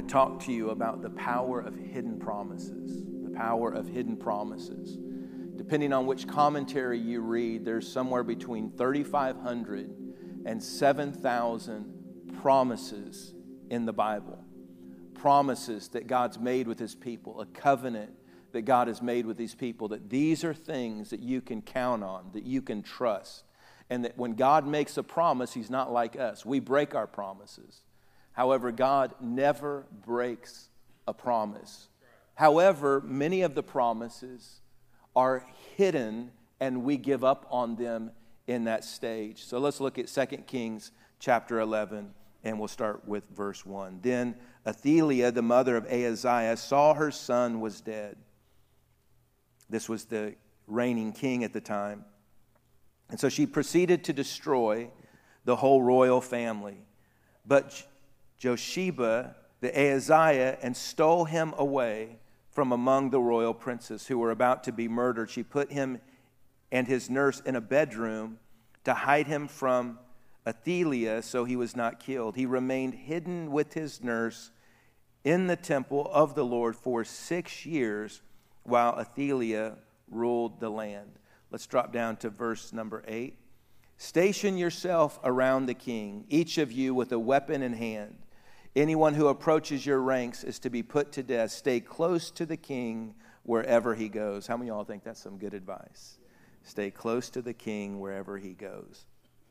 talk to you about the power of hidden promises. The power of hidden promises. Depending on which commentary you read, there's somewhere between 3,500 and 7,000 promises in the Bible. Promises that God's made with His people, a covenant that God has made with these people, that these are things that you can count on, that you can trust. And that when God makes a promise, He's not like us. We break our promises. However, God never breaks a promise. However, many of the promises are hidden and we give up on them in that stage. So let's look at 2 Kings chapter 11 and we'll start with verse 1. Then Athaliah, the mother of Ahaziah, saw her son was dead. This was the reigning king at the time. And so she proceeded to destroy the whole royal family. But Josheba, the Ahaziah, and stole him away from among the royal princes who were about to be murdered. She put him and his nurse in a bedroom to hide him from Athaliah so he was not killed. He remained hidden with his nurse in the temple of the Lord for 6 years while Athaliah ruled the land. Let's drop down to verse number 8. Station yourself around the king, each of you with a weapon in hand. Anyone who approaches your ranks is to be put to death. Stay close to the king wherever he goes. How many of y'all think that's some good advice? Stay close to the king wherever he goes.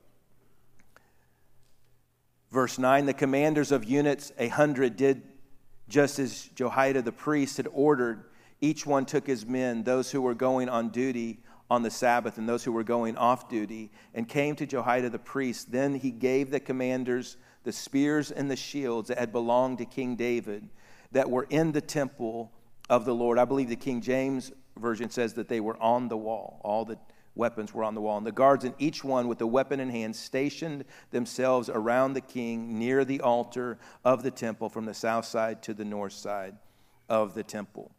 Verse 9, the commanders of units, 100, did just as Jehoiada the priest had ordered. Each one took his men, those who were going on duty on the Sabbath and those who were going off duty, and came to Jehoiada the priest. Then he gave the commanders the spears and the shields that had belonged to King David that were in the temple of the Lord. I believe the King James Version says that they were on the wall. All the weapons were on the wall. And the guards, in each one with a weapon in hand, stationed themselves around the king near the altar of the temple from the south side to the north side of the temple.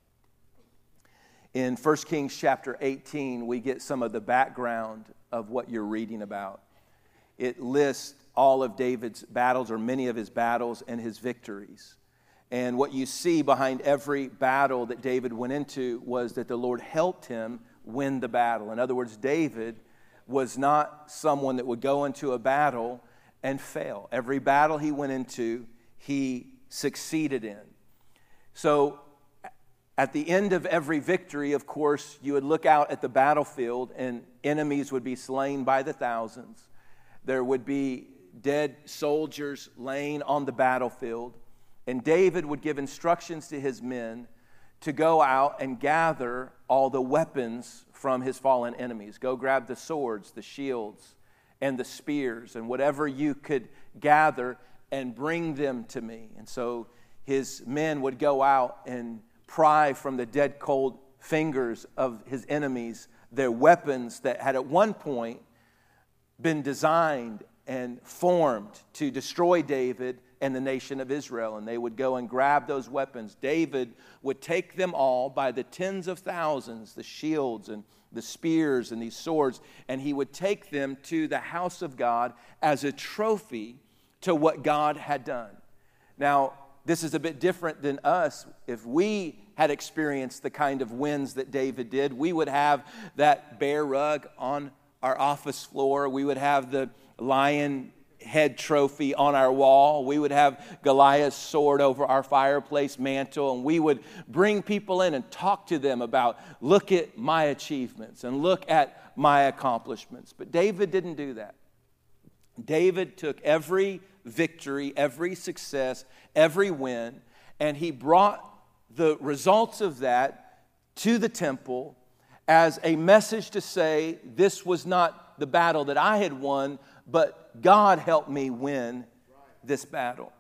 In 1 Kings chapter 18, we get some of the background of what you're reading about. It lists all of David's battles, or many of his battles, and his victories. And what you see behind every battle that David went into was that the Lord helped him win the battle. In other words, David was not someone that would go into a battle and fail. Every battle he went into, he succeeded in. So at the end of every victory, of course, you would look out at the battlefield and enemies would be slain by the thousands. There would be dead soldiers laying on the battlefield. And David would give instructions to his men to go out and gather all the weapons from his fallen enemies. Go grab the swords, the shields, and the spears, and whatever you could gather and bring them to me. And so his men would go out and pry from the dead cold fingers of his enemies their weapons that had at one point been designed and formed to destroy David and the nation of Israel. And they would go and grab those weapons. David would take them all by the tens of thousands, the shields and the spears and these swords, and he would take them to the house of God as a trophy to what God had done. Now, this is a bit different than us. If we had experienced the kind of wins that David did, we would have that bear rug on our office floor. We would have the lion head trophy on our wall. We would have Goliath's sword over our fireplace mantle, and we would bring people in and talk to them about, look at my achievements and look at my accomplishments. But David didn't do that. David took every victory, every success, every win, and he brought the results of that to the temple as a message to say, this was not the battle that I had won, but God helped me win this battle.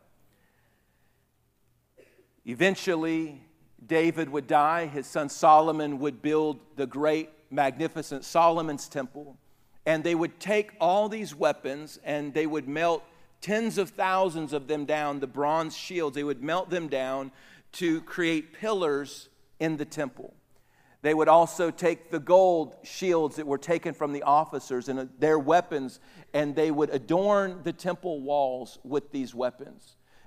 Eventually, David would die. His son Solomon would build the great, magnificent Solomon's temple. And they would take all these weapons and they would melt tens of thousands of them down, the bronze shields. They would melt them down to create pillars in the temple. They would also take the gold shields that were taken from the officers and their weapons, and they would adorn the temple walls with these weapons.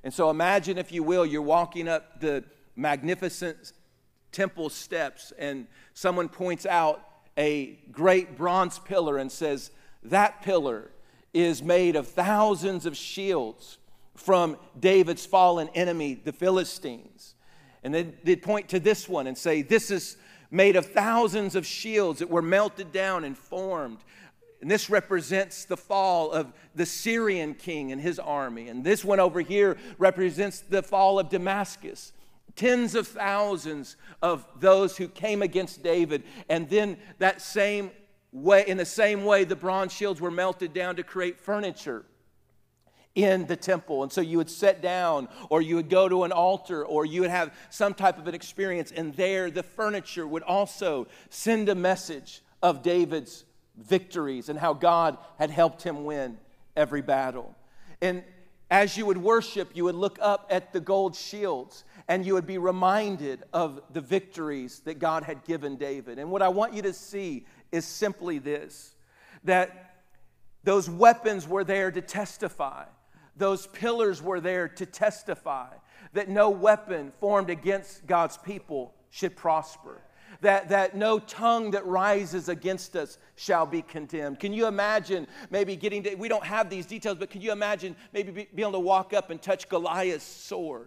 And so imagine, if you will, you're walking up the magnificent temple steps, and someone points out a great bronze pillar and says, that pillar is made of thousands of shields from David's fallen enemy, the Philistines. And then they'd point to this one and say, this is made of thousands of shields that were melted down and formed. And this represents the fall of the Syrian king and his army. And this one over here represents the fall of Damascus. Tens of thousands of those who came against David. And then that same way, in the same way, the bronze shields were melted down to create furniture in the temple. And so you would sit down, or you would go to an altar, or you would have some type of an experience. And there the furniture would also send a message of David's victories and how God had helped him win every battle. And as you would worship, you would look up at the gold shields, and you would be reminded of the victories that God had given David. And what I want you to see is simply this, that those weapons were there to testify. Those pillars were there to testify that no weapon formed against God's people should prosper. That no tongue that rises against us shall be condemned. Can you imagine maybe getting to, we don't have these details, but can you imagine maybe being able to walk up and touch Goliath's sword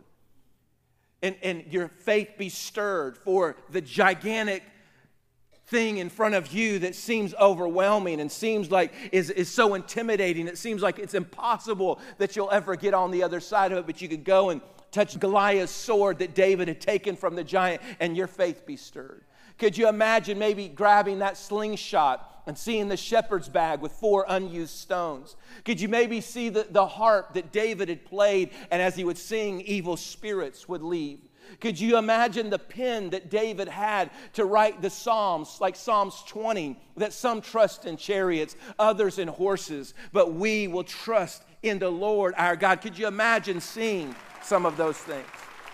and your faith be stirred for the gigantic thing in front of you that seems overwhelming and seems like is so intimidating. It seems like it's impossible that you'll ever get on the other side of it, but you could go and touch Goliath's sword that David had taken from the giant, and your faith be stirred. Could you imagine maybe grabbing that slingshot and seeing the shepherd's bag with 4 unused stones? Could you maybe see the harp that David had played, and as he would sing, evil spirits would leave? Could you imagine the pen that David had to write the Psalms, like Psalms 20, that some trust in chariots, others in horses, but we will trust in the Lord our God? Could you imagine seeing some of those things?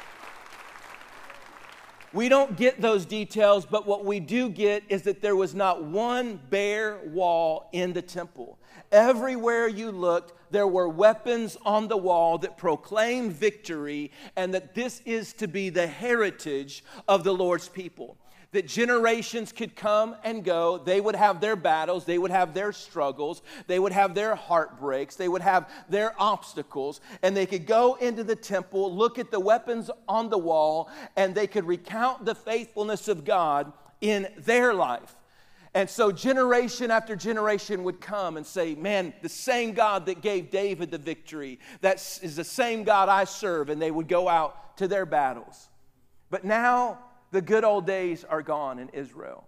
We don't get those details, but what we do get is that there was not one bare wall in the temple. Everywhere you looked, there were weapons on the wall that proclaimed victory, and that this is to be the heritage of the Lord's people. That generations could come and go. They would have their battles. They would have their struggles. They would have their heartbreaks. They would have their obstacles. And they could go into the temple, look at the weapons on the wall, and they could recount the faithfulness of God in their life. And so generation after generation would come and say, man, the same God that gave David the victory, that is the same God I serve. And they would go out to their battles. But now the good old days are gone in Israel.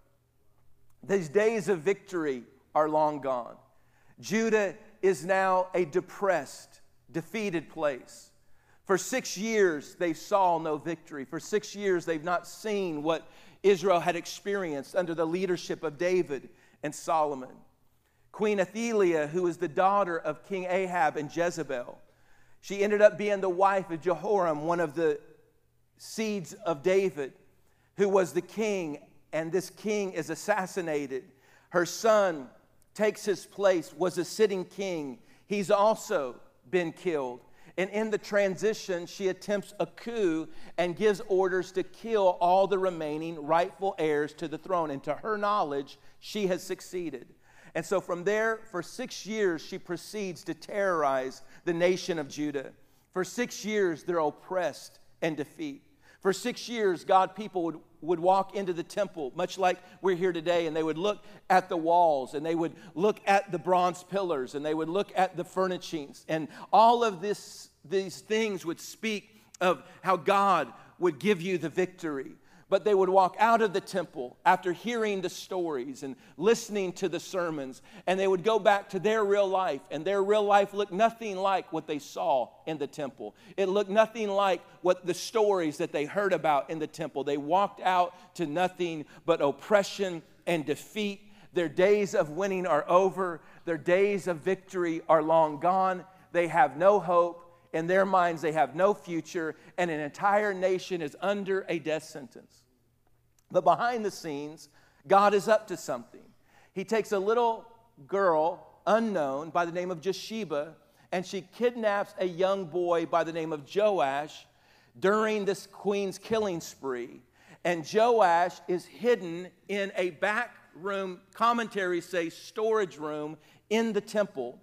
These days of victory are long gone. Judah is now a depressed, defeated place. For 6 years, they saw no victory. For 6 years, they've not seen what Israel had experienced under the leadership of David and Solomon. Queen Athaliah, who was the daughter of King Ahab and Jezebel, she ended up being the wife of Jehoram, one of the seeds of David, who was the king, and this king is assassinated. Her son takes his place, was a sitting king. He's also been killed. And in the transition, she attempts a coup and gives orders to kill all the remaining rightful heirs to the throne. And to her knowledge, she has succeeded. And so from there, for 6 years, she proceeds to terrorize the nation of Judah. For 6 years, they're oppressed and defeat. For 6 years, God people would walk into the temple, much like we're here today, and they would look at the walls, and they would look at the bronze pillars, and they would look at the furnishings. And all of these things would speak of how God would give you the victory. But they would walk out of the temple after hearing the stories and listening to the sermons, and they would go back to their real life, and their real life looked nothing like what they saw in the temple. It looked nothing like what the stories that they heard about in the temple. They walked out to nothing but oppression and defeat. Their days of winning are over. Their days of victory are long gone. They have no hope. In their minds, they have no future, and an entire nation is under a death sentence. But behind the scenes, God is up to something. He takes a little girl, unknown, by the name of Josheba, and she kidnaps a young boy by the name of Joash during this queen's killing spree. And Joash is hidden in a back room, commentaries say storage room, in the temple.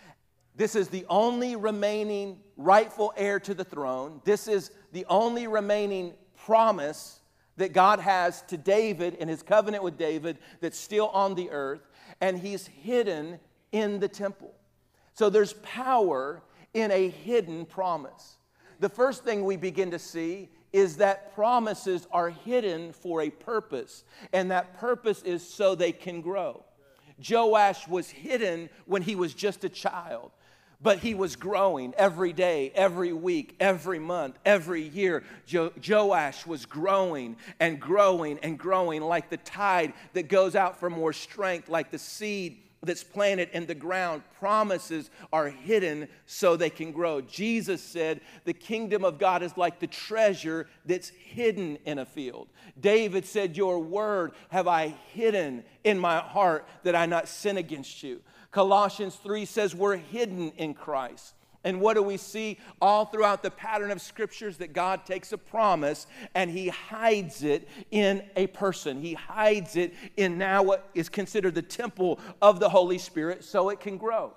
This is the only remaining rightful heir to the throne. This is the only remaining promise that God has to David in his covenant with David that's still on the earth. And he's hidden in the temple. So there's power in a hidden promise. The first thing we begin to see is that promises are hidden for a purpose. And that purpose is so they can grow. Joash was hidden when he was just a child. But he was growing every day, every week, every month, every year. Joash was growing and growing and growing like the tide that goes out for more strength, like the seed that's planted in the ground. Promises are hidden so they can grow. Jesus said the kingdom of God is like the treasure that's hidden in a field. David said, your word have I hidden in my heart that I not sin against you. Colossians 3 says we're hidden in Christ. And what do we see all throughout the pattern of scriptures? That God takes a promise and he hides it in a person. He hides it in now what is considered the temple of the Holy Spirit so it can grow.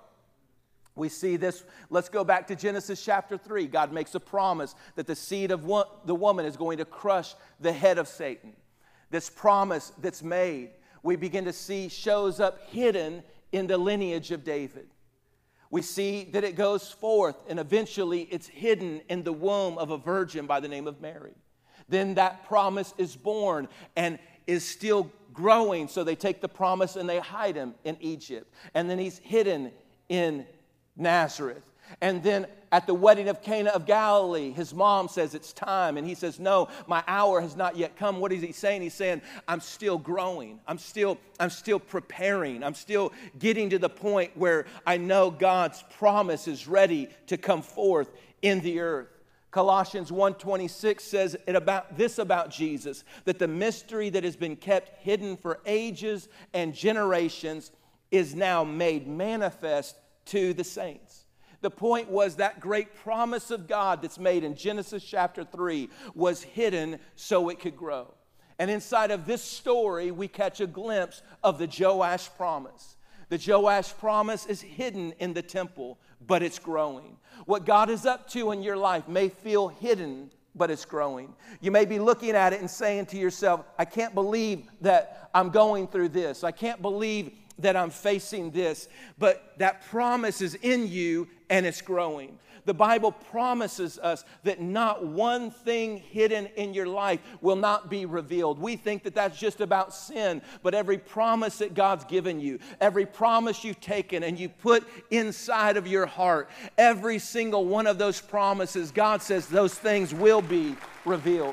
We see this. Let's go back to Genesis chapter 3. God makes a promise that the seed of the woman is going to crush the head of Satan. This promise that's made, we begin to see shows up hidden in the lineage of David. We see that it goes forth and eventually it's hidden in the womb of a virgin by the name of Mary. Then that promise is born and is still growing, so they take the promise and they hide him in Egypt. And then he's hidden in Nazareth. And then at the wedding of Cana of Galilee, his mom says it's time. And he says, no, my hour has not yet come. What is he saying? He's saying, I'm still growing. I'm still preparing. I'm still getting to the point where I know God's promise is ready to come forth in the earth. Colossians 1:26 says about Jesus, that the mystery that has been kept hidden for ages and generations is now made manifest to the saints. The point was that great promise of God that's made in Genesis chapter 3 was hidden so it could grow. And inside of this story, we catch a glimpse of the Joash promise. The Joash promise is hidden in the temple, but it's growing. What God is up to in your life may feel hidden, but it's growing. You may be looking at it and saying to yourself, I can't believe that I'm going through this. I can't believe that I'm facing this, but that promise is in you and it's growing. The Bible promises us that not one thing hidden in your life will not be revealed. We think that that's just about sin, but every promise that God's given you, every promise you've taken and you put inside of your heart, every single one of those promises, God says those things will be revealed.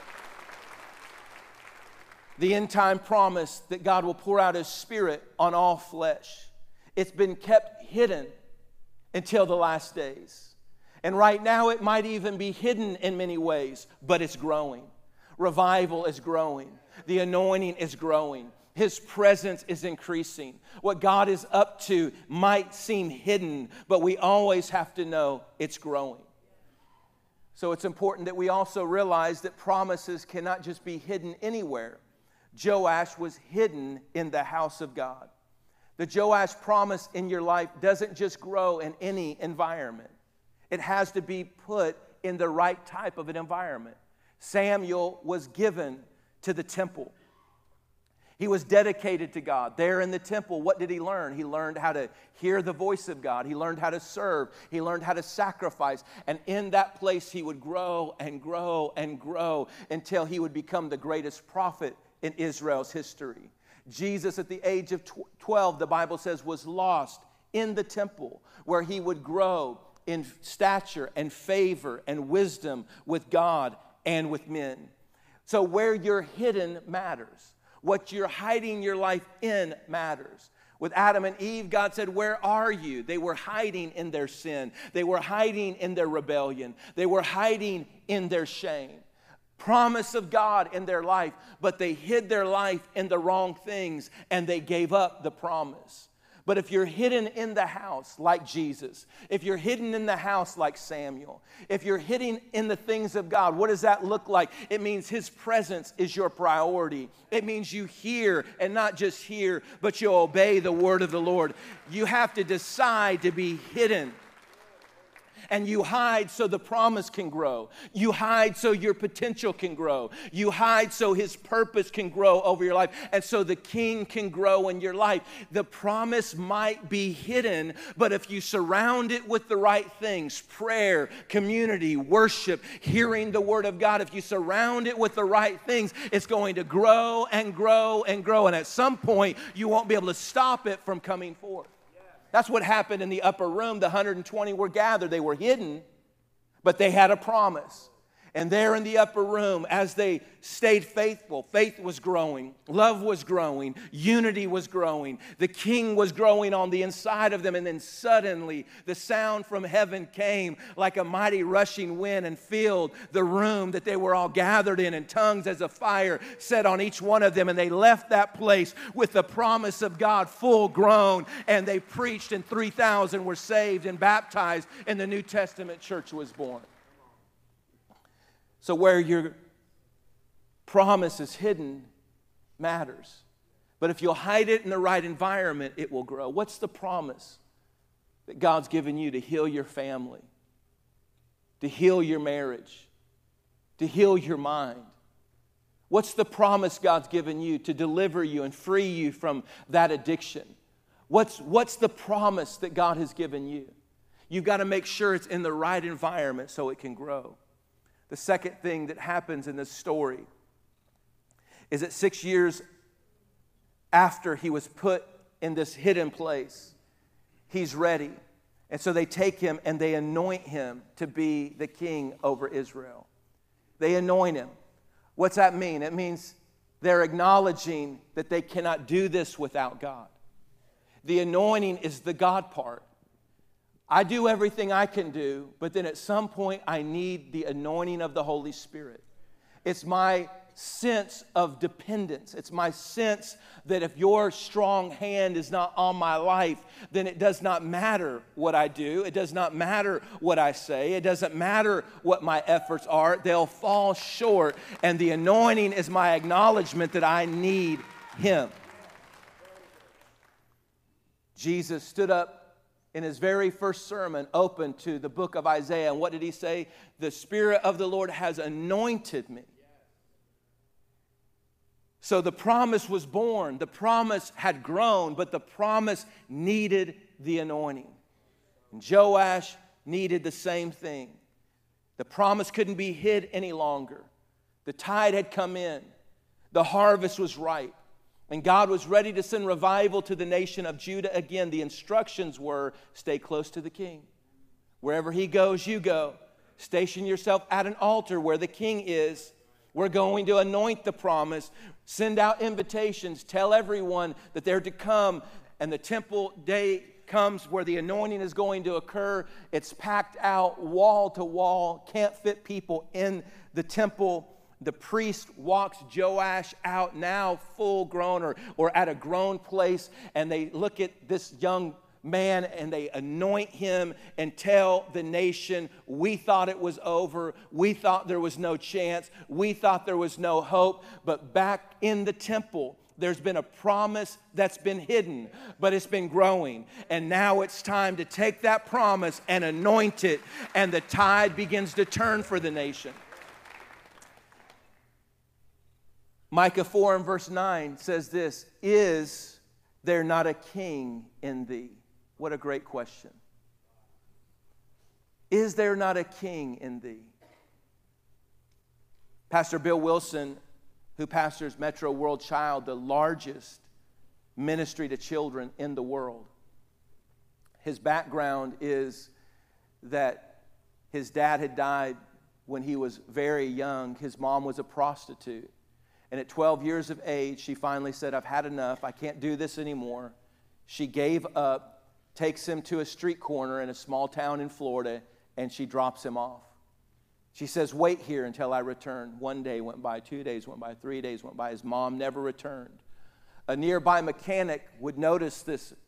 The end time promise that God will pour out His Spirit on all flesh. It's been kept hidden until the last days. And right now it might even be hidden in many ways, but it's growing. Revival is growing. The anointing is growing. His presence is increasing. What God is up to might seem hidden, but we always have to know it's growing. So it's important that we also realize that promises cannot just be hidden anywhere. Joash was hidden in the house of God. The Joash promise in your life doesn't just grow in any environment. It has to be put in the right type of an environment. Samuel was given to the temple. He was dedicated to God. There in the temple, what did he learn? He learned how to hear the voice of God. He learned how to serve. He learned how to sacrifice. And in that place, he would grow and grow and grow until he would become the greatest prophet in Israel's history. Jesus, at the age of 12, the Bible says, was lost in the temple where he would grow in stature and favor and wisdom with God and with men. So where you're hidden matters. What you're hiding your life in matters. With Adam and Eve, God said, where are you? They were hiding in their sin. They were hiding in their rebellion. They were hiding in their shame. Promise of God in their life, but they hid their life in the wrong things and they gave up the promise. But if you're hidden in the house like Jesus, if you're hidden in the house like Samuel, if you're hidden in the things of God, what does that look like? It means His presence is your priority. It means you hear, and not just hear, but you obey the word of the Lord. You have to decide to be hidden. And you hide so the promise can grow. You hide so your potential can grow. You hide so His purpose can grow over your life. And so the King can grow in your life. The promise might be hidden, but if you surround it with the right things, prayer, community, worship, hearing the Word of God, if you surround it with the right things, it's going to grow and grow and grow. And at some point, you won't be able to stop it from coming forth. That's what happened in the upper room. The 120 were gathered. They were hidden, but they had a promise. And there in the upper room, as they stayed faithful, faith was growing, love was growing, unity was growing, the King was growing on the inside of them. And then suddenly the sound from heaven came like a mighty rushing wind and filled the room that they were all gathered in, and tongues as a fire set on each one of them. And they left that place with the promise of God full grown, and they preached, and 3,000 were saved and baptized, and the New Testament church was born. So where your promise is hidden matters. But if you'll hide it in the right environment, it will grow. What's the promise that God's given you to heal your family, to heal your marriage, to heal your mind? What's the promise God's given you to deliver you and free you from that addiction? What's the promise that God has given you? You've got to make sure it's in the right environment so it can grow. The second thing that happens in this story is that 6 years after he was put in this hidden place, he's ready. And so they take him and they anoint him to be the king over Israel. They anoint him. What's that mean? It means they're acknowledging that they cannot do this without God. The anointing is the God part. I do everything I can do, but then at some point I need the anointing of the Holy Spirit. It's my sense of dependence. It's my sense that if your strong hand is not on my life, then it does not matter what I do. It does not matter what I say. It doesn't matter what my efforts are. They'll fall short. And the anointing is my acknowledgement that I need Him. Jesus stood up in His very first sermon, open to the book of Isaiah. And what did He say? The Spirit of the Lord has anointed me. So the promise was born. The promise had grown, but the promise needed the anointing. And Joash needed the same thing. The promise couldn't be hid any longer. The tide had come in. The harvest was ripe. And God was ready to send revival to the nation of Judah again. The instructions were, stay close to the king. Wherever he goes, you go. Station yourself at an altar where the king is. We're going to anoint the promise. Send out invitations. Tell everyone that they're to come. And the temple day comes where the anointing is going to occur. It's packed out wall to wall. Can't fit people in the temple. The priest walks Joash out now full grown or at a grown place, and they look at this young man and they anoint him and tell the nation, we thought it was over, we thought there was no chance, we thought there was no hope, but back in the temple, there's been a promise that's been hidden, but it's been growing. And now it's time to take that promise and anoint it, and the tide begins to turn for the nation. Micah 4 and verse 9 says this, is there not a king in thee? What a great question. Is there not a king in thee? Pastor Bill Wilson, who pastors Metro World Child, the largest ministry to children in the world. His background is that his dad had died when he was very young. His mom was a prostitute. And at 12 years of age, she finally said, I've had enough. I can't do this anymore. She gave up, takes him to a street corner in a small town in Florida, and she drops him off. She says, wait here until I return. 1 day went by, 2 days went by, 3 days went by. His mom never returned. A nearby mechanic would notice this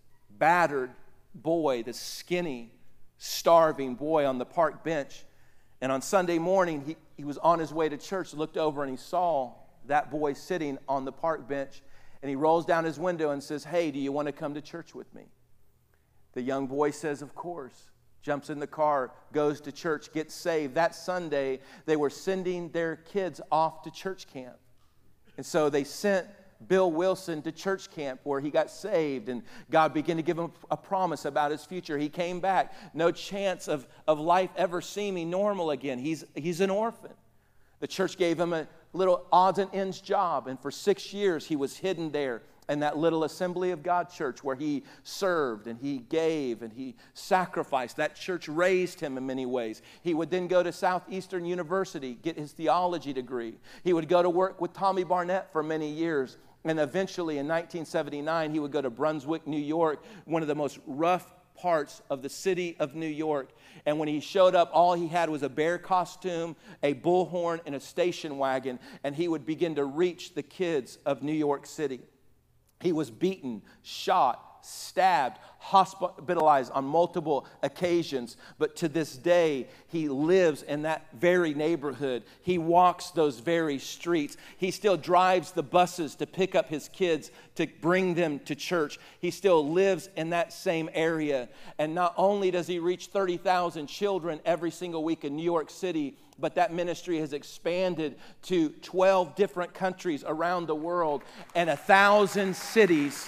battered boy, this skinny, starving boy on the park bench. And on Sunday morning, he was on his way to church, looked over, and he saw that boy sitting on the park bench. And he rolls down his window and says, "Hey, do you want to come to church with me?" The young boy says, "Of course." Jumps in the car, goes to church, gets saved. That Sunday, they were sending their kids off to church camp. And so they sent Bill Wilson to church camp where he got saved, and God began to give him a promise about his future. He came back, no chance of life ever seeming normal again. He's an orphan. The church gave him a little odds and ends job, and for 6 years he was hidden there in that little Assembly of God church where he served and he gave and he sacrificed. That church raised him in many ways. He would then go to Southeastern University, get his theology degree. He would go to work with Tommy Barnett for many years. And eventually in 1979, he would go to Brunswick, New York, one of the most rough parts of the city of New York. And when he showed up, all he had was a bear costume, a bullhorn, and a station wagon. And he would begin to reach the kids of New York City. He was beaten, shot, stabbed, hospitalized on multiple occasions. But to this day, he lives in that very neighborhood. He walks those very streets. He still drives the buses to pick up his kids, to bring them to church. He still lives in that same area. And not only does he reach 30,000 children every single week in New York City, but that ministry has expanded to 12 different countries around the world and 1,000 cities,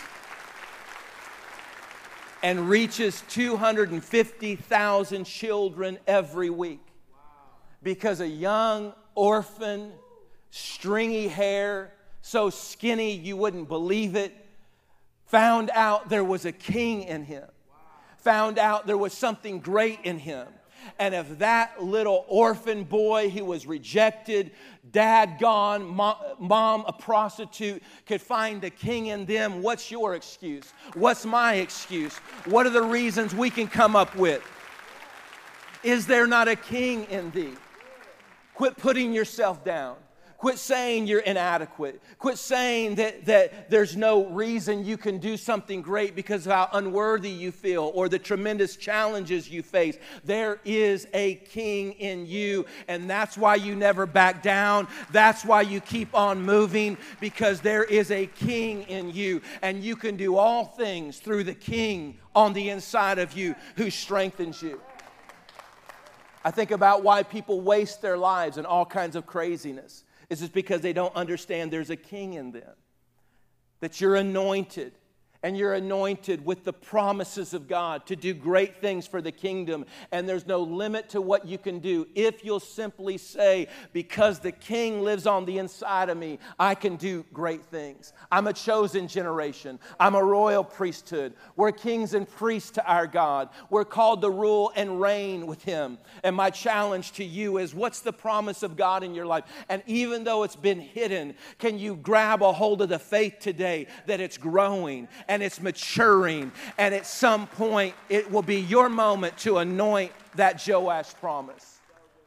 and reaches 250,000 children every week. Because a young orphan, stringy hair, so skinny you wouldn't believe it, found out there was a king in him. Found out there was something great in him. And if that little orphan boy who was rejected, dad gone, mom a prostitute, could find a king in them, what's your excuse? What's my excuse? What are the reasons we can come up with? Is there not a king in thee? Quit putting yourself down. Quit saying you're inadequate. Quit saying that there's no reason you can do something great because of how unworthy you feel or the tremendous challenges you face. There is a king in you, and that's why you never back down. That's why you keep on moving, because there is a king in you, and you can do all things through the king on the inside of you who strengthens you. I think about why people waste their lives in all kinds of craziness. It's just because they don't understand there's a king in them. That you're anointed, and you're anointed with the promises of God to do great things for the kingdom. And there's no limit to what you can do if you'll simply say, because the king lives on the inside of me, I can do great things. I'm a chosen generation. I'm a royal priesthood. We're kings and priests to our God. We're called to rule and reign with him. And my challenge to you is, what's the promise of God in your life? And even though it's been hidden, can you grab a hold of the faith today that it's growing and it's maturing, and at some point it will be your moment to anoint that Joash promise.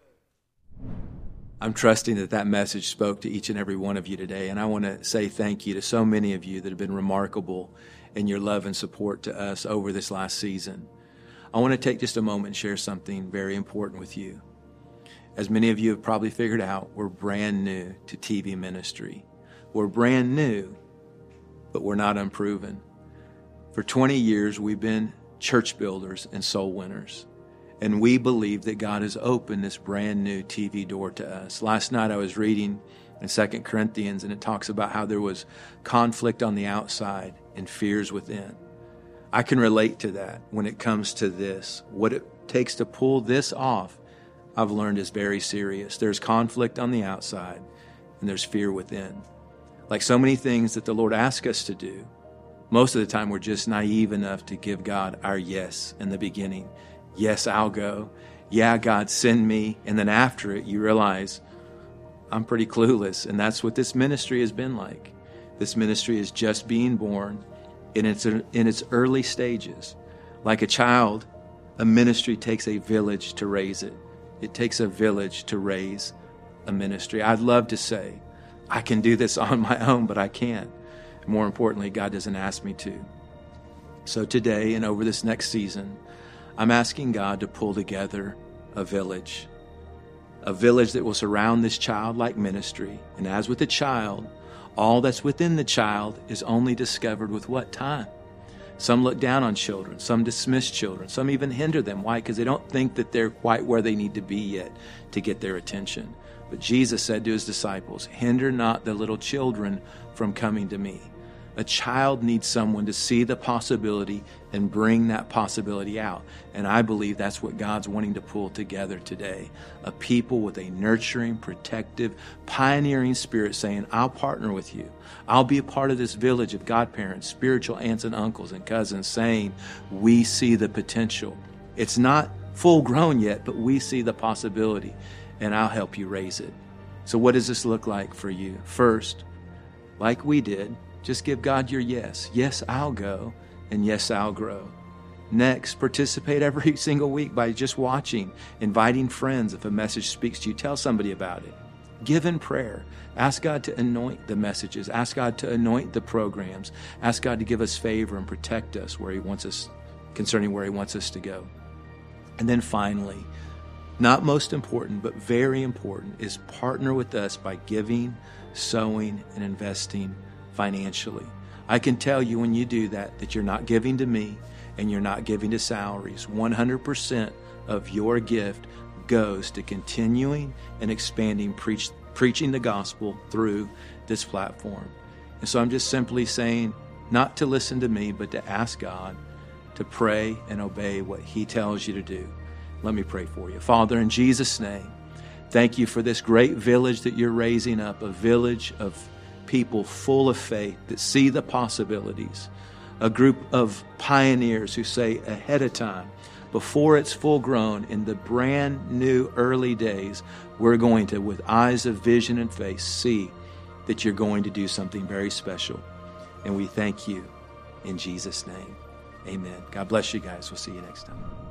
I'm trusting that message spoke to each and every one of you today, and I want to say thank you to so many of you that have been remarkable in your love and support to us over this last season. I want to take just a moment and share something very important with you. As many of you have probably figured out, we're brand new to TV ministry. We're brand new, but we're not unproven. For 20 years, we've been church builders and soul winners. And we believe that God has opened this brand new TV door to us. Last night I was reading in 2 Corinthians, and it talks about how there was conflict on the outside and fears within. I can relate to that when it comes to this. What it takes to pull this off, I've learned, is very serious. There's conflict on the outside, and there's fear within. Like so many things that the Lord asks us to do, most of the time we're just naive enough to give God our yes in the beginning. Yes, I'll go. Yeah, God, send me. And then after it, you realize I'm pretty clueless. And that's what this ministry has been like. This ministry is just being born in its early stages. Like a child, a ministry takes a village to raise it. It takes a village to raise a ministry. I'd love to say, I can do this on my own, but I can't. More importantly, God doesn't ask me to. So today and over this next season, I'm asking God to pull together a village that will surround this childlike ministry. And as with the child, all that's within the child is only discovered with what? Time. Some look down on children. Some dismiss children. Some even hinder them. Why? Because they don't think that they're quite where they need to be yet to get their attention. But Jesus said to his disciples, "Hinder not the little children from coming to me." A child needs someone to see the possibility and bring that possibility out. And I believe that's what God's wanting to pull together today. A people with a nurturing, protective, pioneering spirit saying, "I'll partner with you. I'll be a part of this village of godparents, spiritual aunts and uncles and cousins," saying, "We see the potential. It's not full grown yet, but we see the possibility, and I'll help you raise it." So what does this look like for you? First, like we did, just give God your yes. Yes, I'll go, and yes, I'll grow. Next, participate every single week by just watching, inviting friends. If a message speaks to you, tell somebody about it. Give in prayer. Ask God to anoint the messages. Ask God to anoint the programs. Ask God to give us favor and protect us where He wants us, concerning where He wants us to go. And then finally, not most important, but very important, is partner with us by giving, sowing, and investing financially. I can tell you when you do that you're not giving to me and you're not giving to salaries. 100% of your gift goes to continuing and expanding preaching the gospel through this platform. And so I'm just simply saying not to listen to me, but to ask God to pray and obey what He tells you to do. Let me pray for you. Father, in Jesus' name, thank you for this great village that you're raising up, a village of people full of faith that see the possibilities, a group of pioneers who say ahead of time, before it's full grown, in the brand new early days, we're going to, with eyes of vision and faith, see that you're going to do something very special. And we thank you in Jesus' name. Amen. God bless you guys. We'll see you next time.